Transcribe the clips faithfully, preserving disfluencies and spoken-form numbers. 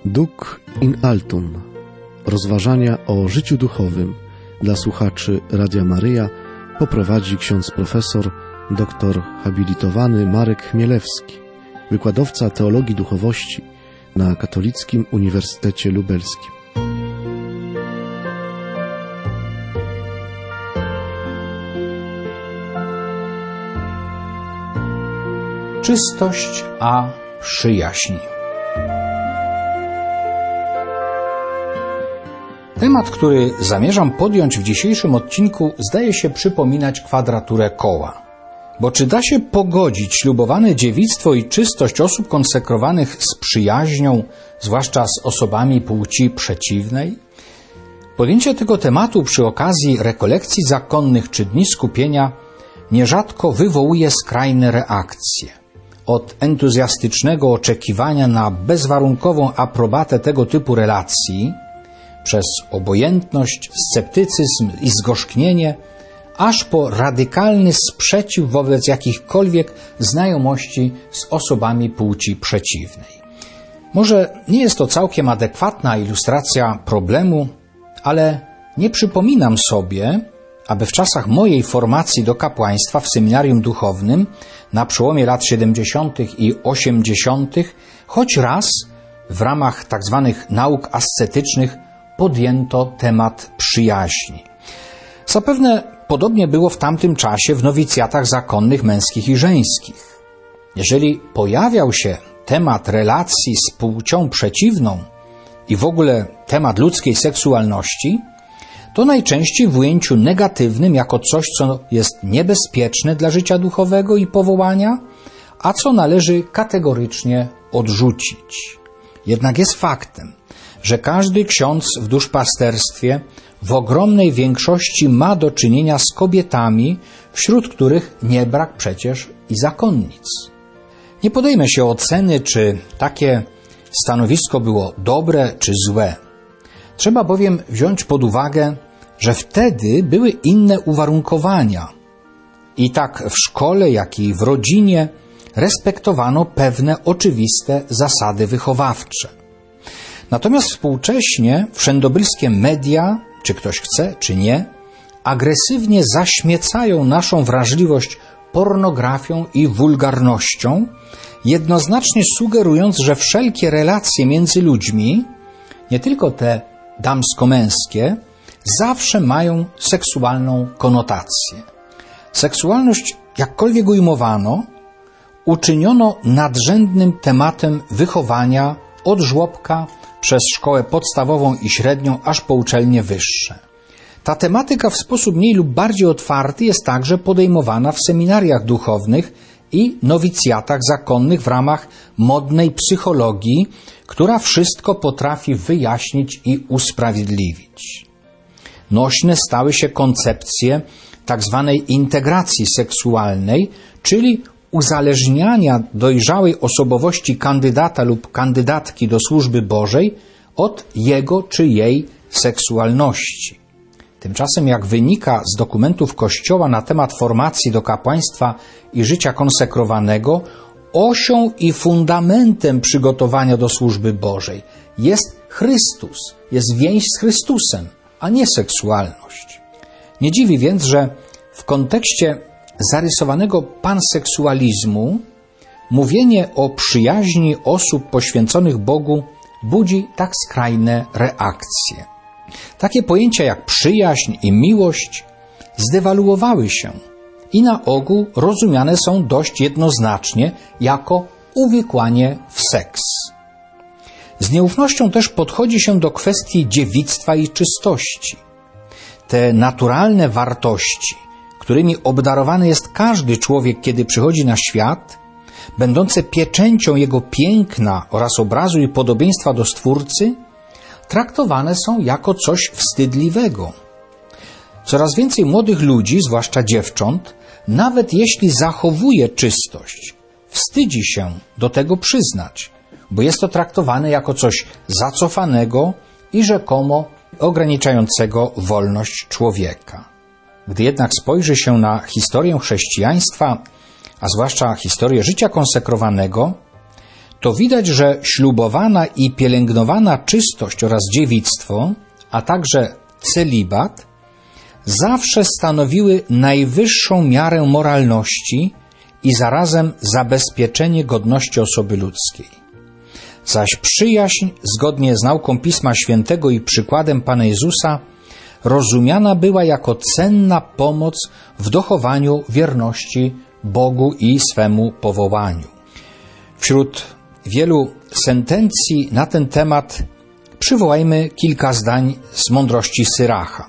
Duc in altum. Rozważania o życiu duchowym dla słuchaczy Radia Maryja poprowadzi ksiądz profesor doktor habilitowany Marek Chmielewski, wykładowca teologii duchowości na Katolickim Uniwersytecie Lubelskim. Czystość a przyjaźń. Temat, który zamierzam podjąć w dzisiejszym odcinku, zdaje się przypominać kwadraturę koła. Bo czy da się pogodzić ślubowane dziewictwo i czystość osób konsekrowanych z przyjaźnią, zwłaszcza z osobami płci przeciwnej? Podjęcie tego tematu przy okazji rekolekcji zakonnych czy dni skupienia nierzadko wywołuje skrajne reakcje. Od entuzjastycznego oczekiwania na bezwarunkową aprobatę tego typu relacji, przez obojętność, sceptycyzm i zgorzknienie, aż po radykalny sprzeciw wobec jakichkolwiek znajomości z osobami płci przeciwnej. Może nie jest to całkiem adekwatna ilustracja problemu, ale nie przypominam sobie, aby w czasach mojej formacji do kapłaństwa w seminarium duchownym na przełomie lat siedemdziesiątych i osiemdziesiątych choć raz w ramach tzw. nauk ascetycznych podjęto temat przyjaźni. Zapewne podobnie było w tamtym czasie w nowicjatach zakonnych męskich i żeńskich. Jeżeli pojawiał się temat relacji z płcią przeciwną i w ogóle temat ludzkiej seksualności, to najczęściej w ujęciu negatywnym jako coś, co jest niebezpieczne dla życia duchowego i powołania, a co należy kategorycznie odrzucić. Jednak jest faktem, że każdy ksiądz w duszpasterstwie w ogromnej większości ma do czynienia z kobietami, wśród których nie brak przecież i zakonnic. Nie podejmę się oceny, czy takie stanowisko było dobre czy złe. Trzeba bowiem wziąć pod uwagę, że wtedy były inne uwarunkowania i tak w szkole, jak i w rodzinie respektowano pewne oczywiste zasady wychowawcze. Natomiast współcześnie wszędobylskie media, czy ktoś chce, czy nie, agresywnie zaśmiecają naszą wrażliwość pornografią i wulgarnością, jednoznacznie sugerując, że wszelkie relacje między ludźmi, nie tylko te damsko-męskie, zawsze mają seksualną konotację. Seksualność, jakkolwiek ujmowano, uczyniono nadrzędnym tematem wychowania od żłobka przez szkołę podstawową i średnią, aż po uczelnie wyższe. Ta tematyka w sposób mniej lub bardziej otwarty jest także podejmowana w seminariach duchownych i nowicjatach zakonnych w ramach modnej psychologii, która wszystko potrafi wyjaśnić i usprawiedliwić. Nośne stały się koncepcje tak zwanej integracji seksualnej, czyli uzależniania dojrzałej osobowości kandydata lub kandydatki do służby Bożej od jego czy jej seksualności. Tymczasem, jak wynika z dokumentów Kościoła na temat formacji do kapłaństwa i życia konsekrowanego, osią i fundamentem przygotowania do służby Bożej jest Chrystus, jest więź z Chrystusem, a nie seksualność. Nie dziwi więc, że w kontekście zarysowanego panseksualizmu mówienie o przyjaźni osób poświęconych Bogu budzi tak skrajne reakcje. Takie pojęcia jak przyjaźń i miłość zdewaluowały się i na ogół rozumiane są dość jednoznacznie jako uwikłanie w seks. Z nieufnością też podchodzi się do kwestii dziewictwa i czystości. Te naturalne wartości, którymi obdarowany jest każdy człowiek, kiedy przychodzi na świat, będące pieczęcią jego piękna oraz obrazu i podobieństwa do Stwórcy, traktowane są jako coś wstydliwego. Coraz więcej młodych ludzi, zwłaszcza dziewcząt, nawet jeśli zachowuje czystość, wstydzi się do tego przyznać, bo jest to traktowane jako coś zacofanego i rzekomo ograniczającego wolność człowieka. Gdy jednak spojrzy się na historię chrześcijaństwa, a zwłaszcza historię życia konsekrowanego, to widać, że ślubowana i pielęgnowana czystość oraz dziewictwo, a także celibat zawsze stanowiły najwyższą miarę moralności i zarazem zabezpieczenie godności osoby ludzkiej. Zaś przyjaźń, zgodnie z nauką Pisma Świętego i przykładem Pana Jezusa, rozumiana była jako cenna pomoc w dochowaniu wierności Bogu i swemu powołaniu. Wśród wielu sentencji na ten temat przywołajmy kilka zdań z mądrości Syracha.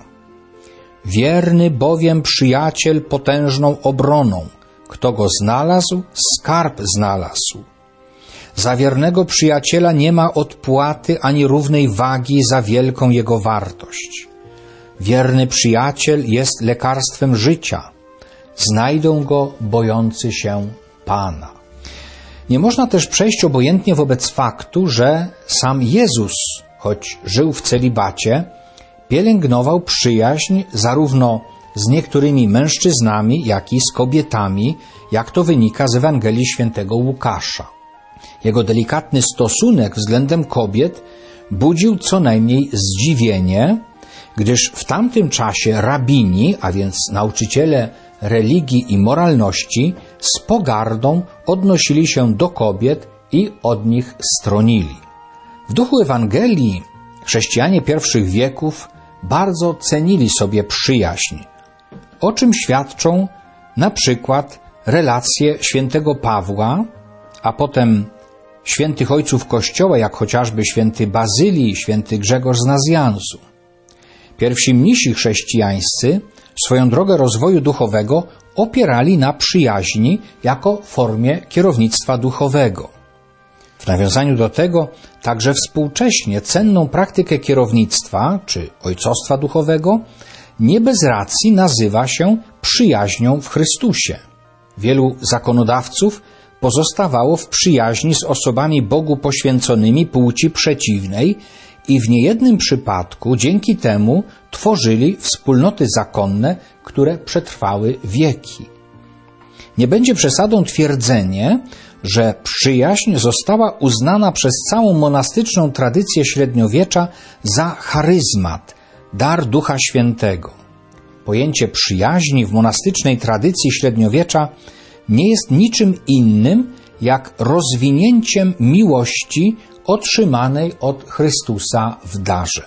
Wierny bowiem przyjaciel potężną obroną, kto go znalazł, skarb znalazł. Za wiernego przyjaciela nie ma odpłaty ani równej wagi za wielką jego wartość. Wierny przyjaciel jest lekarstwem życia. Znajdą go bojący się Pana. Nie można też przejść obojętnie wobec faktu, że sam Jezus, choć żył w celibacie, pielęgnował przyjaźń zarówno z niektórymi mężczyznami, jak i z kobietami, jak to wynika z Ewangelii Świętego Łukasza. Jego delikatny stosunek względem kobiet budził co najmniej zdziwienie, gdyż w tamtym czasie rabini, a więc nauczyciele religii i moralności, z pogardą odnosili się do kobiet i od nich stronili. W duchu Ewangelii chrześcijanie pierwszych wieków bardzo cenili sobie przyjaźń, o czym świadczą na przykład relacje świętego Pawła, a potem świętych ojców Kościoła, jak chociażby święty Bazylii, święty Grzegorz z Nazjanzu. Pierwsi mnisi chrześcijańscy swoją drogę rozwoju duchowego opierali na przyjaźni jako formie kierownictwa duchowego. W nawiązaniu do tego także współcześnie cenną praktykę kierownictwa czy ojcostwa duchowego nie bez racji nazywa się przyjaźnią w Chrystusie. Wielu zakonodawców pozostawało w przyjaźni z osobami Bogu poświęconymi płci przeciwnej i w niejednym przypadku dzięki temu tworzyli wspólnoty zakonne, które przetrwały wieki. Nie będzie przesadą twierdzenie, że przyjaźń została uznana przez całą monastyczną tradycję średniowiecza za charyzmat, dar Ducha Świętego. Pojęcie przyjaźni w monastycznej tradycji średniowiecza nie jest niczym innym jak rozwinięciem miłości otrzymanej od Chrystusa w darze.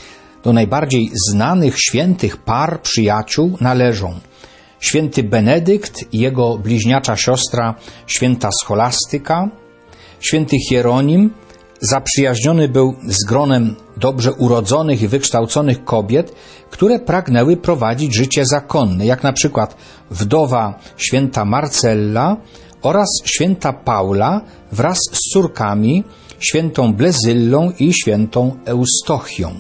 Do najbardziej znanych świętych par przyjaciół należą święty Benedykt i jego bliźniacza siostra święta Scholastyka, święty Hieronim zaprzyjaźniony był z gronem dobrze urodzonych i wykształconych kobiet, które pragnęły prowadzić życie zakonne, jak na przykład wdowa święta Marcella oraz święta Paula wraz z córkami świętą Blezyllą i świętą Eustochią.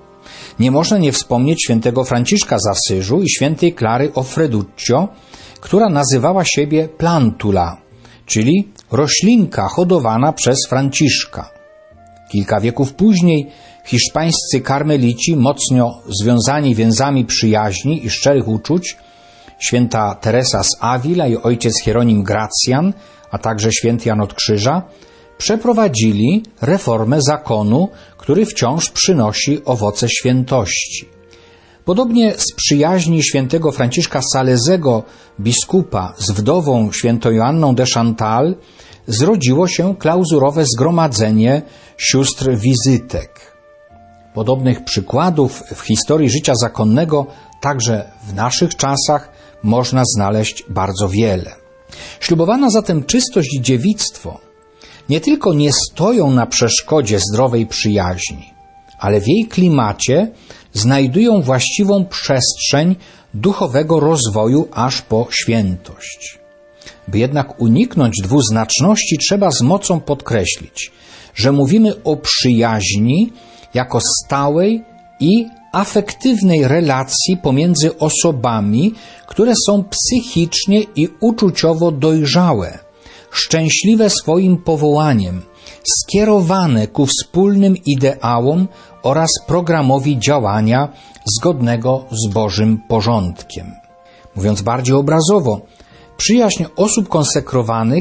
Nie można nie wspomnieć świętego Franciszka z Asyżu i świętej Klary Offreduccio, która nazywała siebie Plantula, czyli roślinka hodowana przez Franciszka. Kilka wieków później hiszpańscy karmelici, mocno związani więzami przyjaźni i szczerych uczuć, święta Teresa z Avila i ojciec Hieronim Gracjan, a także święty Jan od Krzyża, przeprowadzili reformę zakonu, który wciąż przynosi owoce świętości. Podobnie z przyjaźni świętego Franciszka Salezego, biskupa, z wdową świętą Joanną de Chantal, zrodziło się klauzurowe zgromadzenie sióstr wizytek. Podobnych przykładów w historii życia zakonnego także w naszych czasach można znaleźć bardzo wiele. Ślubowana zatem czystość i dziewictwo nie tylko nie stoją na przeszkodzie zdrowej przyjaźni, ale w jej klimacie znajdują właściwą przestrzeń duchowego rozwoju aż po świętość. By jednak uniknąć dwuznaczności, trzeba z mocą podkreślić, że mówimy o przyjaźni jako stałej i afektywnej relacji pomiędzy osobami, które są psychicznie i uczuciowo dojrzałe, szczęśliwe swoim powołaniem, skierowane ku wspólnym ideałom oraz programowi działania zgodnego z Bożym porządkiem. Mówiąc bardziej obrazowo, przyjaźń osób konsekrowanych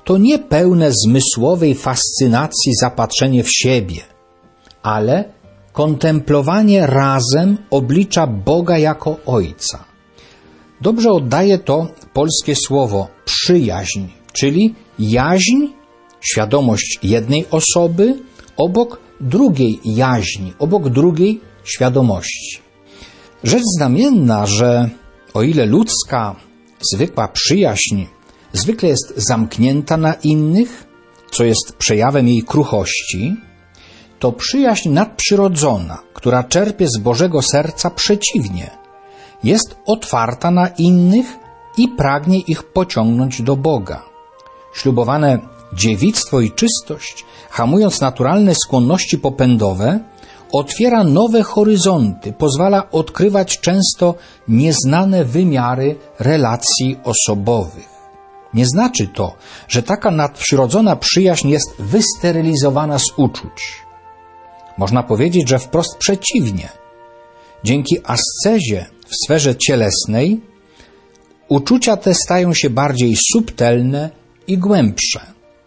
to nie pełne zmysłowej fascynacji zapatrzenie w siebie, ale kontemplowanie razem oblicza Boga jako Ojca. Dobrze oddaje to polskie słowo przyjaźń, czyli jaźń, świadomość jednej osoby obok drugiej jaźni, obok drugiej świadomości. Rzecz znamienna, że o ile ludzka, zwykła przyjaźń zwykle jest zamknięta na innych, co jest przejawem jej kruchości, to przyjaźń nadprzyrodzona, która czerpie z Bożego serca, przeciwnie, jest otwarta na innych i pragnie ich pociągnąć do Boga. Ślubowane dziewictwo i czystość, hamując naturalne skłonności popędowe, otwiera nowe horyzonty, pozwala odkrywać często nieznane wymiary relacji osobowych. Nie znaczy to, że taka nadprzyrodzona przyjaźń jest wysterylizowana z uczuć. Można powiedzieć, że wprost przeciwnie. Dzięki ascezie w sferze cielesnej uczucia te stają się bardziej subtelne i głębsze.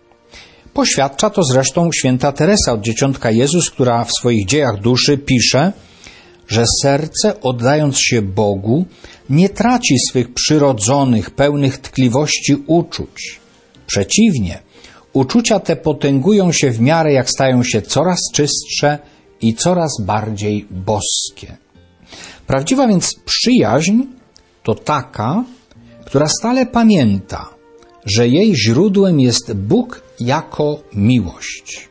Poświadcza to zresztą święta Teresa od Dzieciątka Jezus, która w swoich dziejach duszy pisze, że serce, oddając się Bogu, nie traci swych przyrodzonych, pełnych tkliwości uczuć. Przeciwnie, uczucia te potęgują się w miarę, jak stają się coraz czystsze i coraz bardziej boskie. Prawdziwa więc przyjaźń to taka, która stale pamięta, że jej źródłem jest Bóg jako miłość.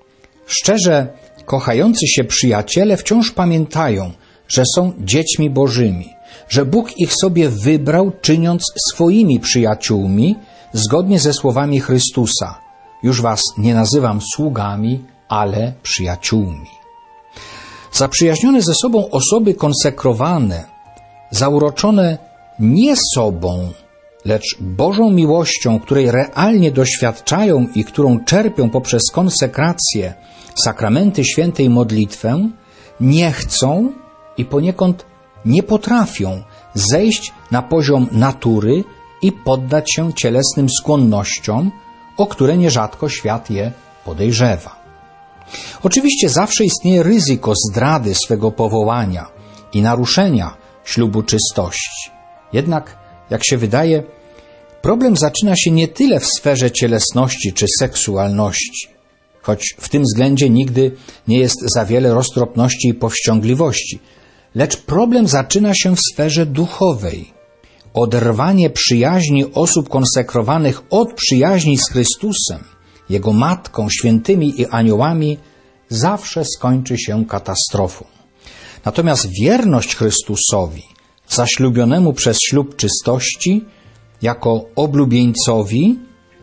Szczerze kochający się przyjaciele wciąż pamiętają, że są dziećmi Bożymi, że Bóg ich sobie wybrał, czyniąc swoimi przyjaciółmi, zgodnie ze słowami Chrystusa. Już was nie nazywam sługami, ale przyjaciółmi. Zaprzyjaźnione ze sobą osoby konsekrowane, zauroczone nie sobą, lecz Bożą miłością, której realnie doświadczają i którą czerpią poprzez konsekrację, sakramenty świętej modlitwę, nie chcą i poniekąd nie potrafią zejść na poziom natury i poddać się cielesnym skłonnościom, o które nierzadko świat je podejrzewa. Oczywiście zawsze istnieje ryzyko zdrady swego powołania i naruszenia ślubu czystości. Jednak, jak się wydaje, problem zaczyna się nie tyle w sferze cielesności czy seksualności, choć w tym względzie nigdy nie jest za wiele roztropności i powściągliwości, lecz problem zaczyna się w sferze duchowej. Oderwanie przyjaźni osób konsekrowanych od przyjaźni z Chrystusem, Jego Matką, świętymi i aniołami zawsze skończy się katastrofą. Natomiast wierność Chrystusowi, zaślubionemu przez ślub czystości, jako oblubieńcowi,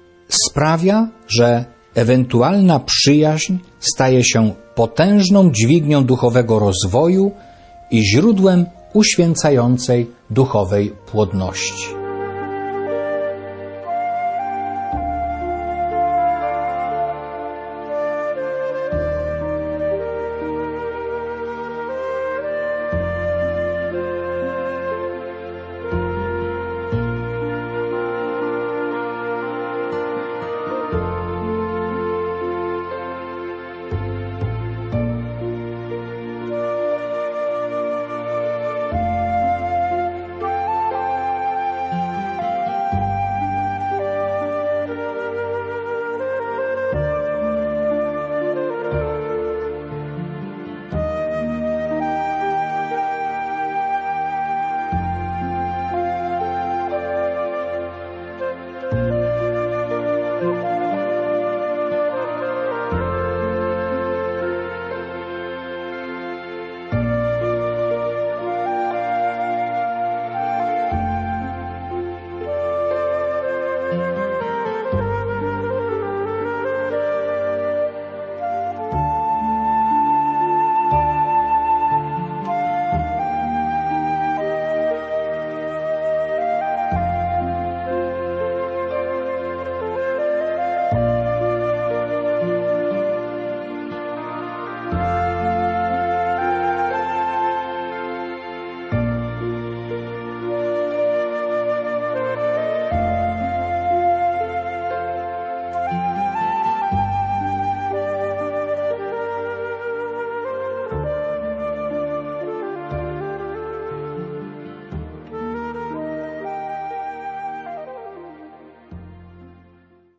sprawia, że ewentualna przyjaźń staje się potężną dźwignią duchowego rozwoju i źródłem uświęcającej duchowej płodności.